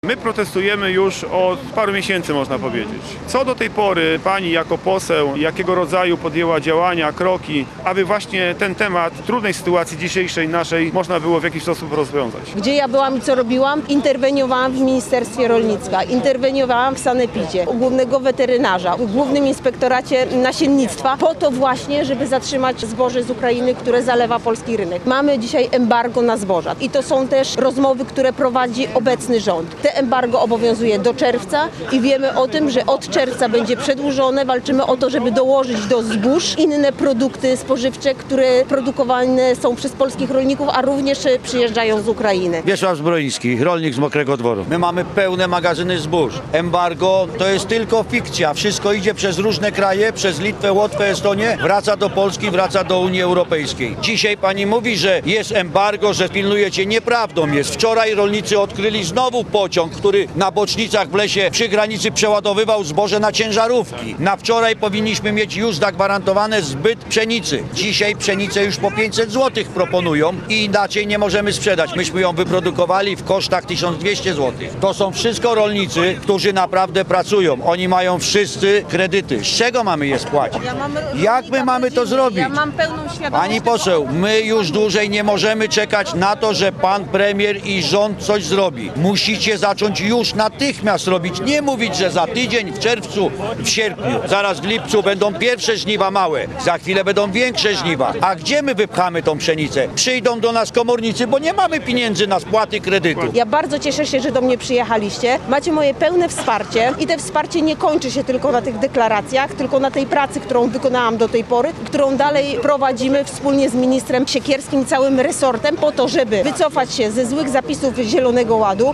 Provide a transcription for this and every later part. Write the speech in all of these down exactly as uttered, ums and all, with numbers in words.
My protestujemy już od paru miesięcy, można powiedzieć. Co do tej pory pani jako poseł, jakiego rodzaju podjęła działania, kroki, aby właśnie ten temat trudnej sytuacji dzisiejszej naszej można było w jakiś sposób rozwiązać? Gdzie ja byłam i co robiłam? Interweniowałam w Ministerstwie Rolnictwa, interweniowałam w sanepidzie, u głównego weterynarza, u głównym inspektoracie nasiennictwa, po to właśnie, żeby zatrzymać zboże z Ukrainy, które zalewa polski rynek. Mamy dzisiaj embargo na zboża i to są też rozmowy, które prowadzi obecny rząd. Te embargo obowiązuje do czerwca i wiemy o tym, że od czerwca będzie przedłużone. Walczymy o to, żeby dołożyć do zbóż inne produkty spożywcze, które produkowane są przez polskich rolników, a również przyjeżdżają z Ukrainy. Wiesław Zbroiński, rolnik z Mokrego Dworu. My mamy pełne magazyny zbóż. Embargo to jest tylko fikcja. Wszystko idzie przez różne kraje, przez Litwę, Łotwę, Estonię, wraca do Polski, wraca do Unii Europejskiej. Dzisiaj pani mówi, że jest embargo, że pilnujecie. Nieprawdą jest. Wczoraj rolnicy odkryli znowu pociąg, który na bocznicach w lesie przy granicy przeładowywał zboże na ciężarówki. Na wczoraj powinniśmy mieć już zagwarantowane zbyt pszenicy. Dzisiaj pszenicę już po pięćset złotych proponują i inaczej nie możemy sprzedać. Myśmy ją wyprodukowali w kosztach tysiąc dwieście złotych. To są wszystko rolnicy, którzy naprawdę pracują. Oni mają wszyscy kredyty. Z czego mamy je spłacić? Jak my mamy to zrobić? Ja mam pełną świadomość. Pani poseł, my już dłużej nie możemy czekać na to, że pan premier i rząd coś zrobi. Musicie zacząć już natychmiast robić. Nie mówić, że za tydzień, w czerwcu, w sierpniu, zaraz w lipcu będą pierwsze żniwa małe. Za chwilę będą większe żniwa. A gdzie my wypchamy tą pszenicę? Przyjdą do nas komornicy, bo nie mamy pieniędzy na spłaty kredytu. Ja bardzo cieszę się, że do mnie przyjechaliście. Macie moje pełne wsparcie i to wsparcie nie kończy się tylko na tych deklaracjach, tylko na tej pracy, którą wykonałam do tej pory, którą dalej prowadzimy wspólnie z ministrem Siekierskim i całym resortem po to, żeby wycofać się ze złych zapisów Zielonego Ładu.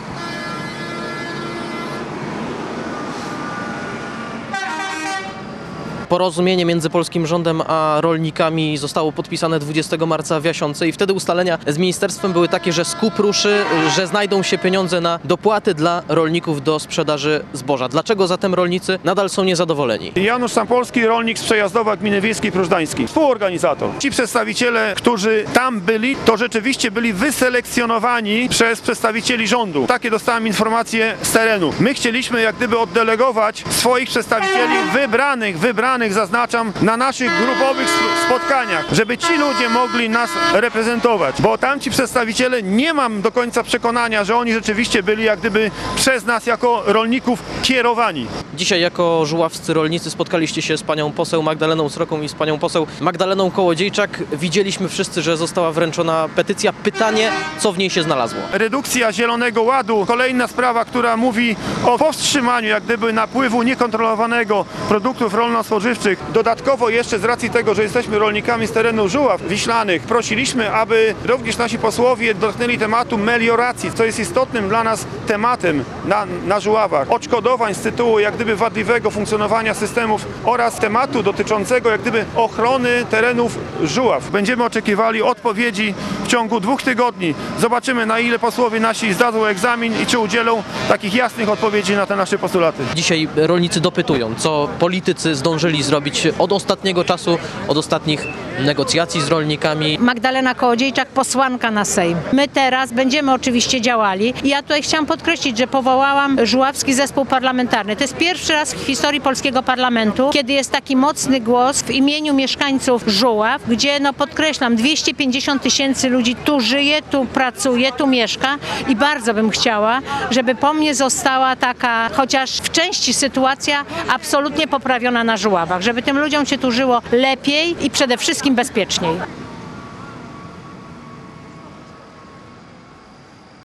Porozumienie między polskim rządem a rolnikami zostało podpisane dwudziestego marca w Jasionce i wtedy ustalenia z ministerstwem były takie, że skup ruszy, że znajdą się pieniądze na dopłaty dla rolników do sprzedaży zboża. Dlaczego zatem rolnicy nadal są niezadowoleni? Janusz Sampolski, rolnik z Przejazdowa gminy Wiejskiej Prużdańskiej, współorganizator. Ci przedstawiciele, którzy tam byli, to rzeczywiście byli wyselekcjonowani przez przedstawicieli rządu. Takie dostałem informacje z terenu. My chcieliśmy jak gdyby oddelegować swoich przedstawicieli wybranych, wybranych zaznaczam, na naszych grupowych spotkaniach, żeby ci ludzie mogli nas reprezentować, bo tamci przedstawiciele, nie mam do końca przekonania, że oni rzeczywiście byli jak gdyby przez nas jako rolników kierowani. Dzisiaj jako żuławscy rolnicy spotkaliście się z panią poseł Magdaleną Sroką i z panią poseł Magdaleną Kołodziejczak. Widzieliśmy wszyscy, że została wręczona petycja. Pytanie, co w niej się znalazło? Redukcja Zielonego Ładu, kolejna sprawa, która mówi o powstrzymaniu jak gdyby napływu niekontrolowanego produktów rolno-spożywczych. Dodatkowo jeszcze z racji tego, że jesteśmy rolnikami z terenu Żuław Wiślanych, prosiliśmy, aby również nasi posłowie dotknęli tematu melioracji, co jest istotnym dla nas tematem na, na Żuławach. Odszkodowań z tytułu jak gdyby wadliwego funkcjonowania systemów oraz tematu dotyczącego jak gdyby ochrony terenów Żuław. Będziemy oczekiwali odpowiedzi w ciągu dwóch tygodni. Zobaczymy, na ile posłowie nasi zdadzą egzamin i czy udzielą takich jasnych odpowiedzi na te nasze postulaty. Dzisiaj rolnicy dopytują, co politycy zdążyli zrobić od ostatniego czasu, od ostatnich negocjacji z rolnikami. Magdalena Kołodziejczak, posłanka na Sejm. My teraz będziemy oczywiście działali. I ja tutaj chciałam podkreślić, że powołałam Żuławski Zespół Parlamentarny. To jest pierwszy raz w historii polskiego parlamentu, kiedy jest taki mocny głos w imieniu mieszkańców Żuław, gdzie, no podkreślam, dwieście pięćdziesiąt tysięcy ludzi tu żyje, tu pracuje, tu mieszka i bardzo bym chciała, żeby po mnie została taka, chociaż w części sytuacja absolutnie poprawiona na Żuławach, żeby tym ludziom się tu żyło lepiej i przede wszystkim bezpieczniej.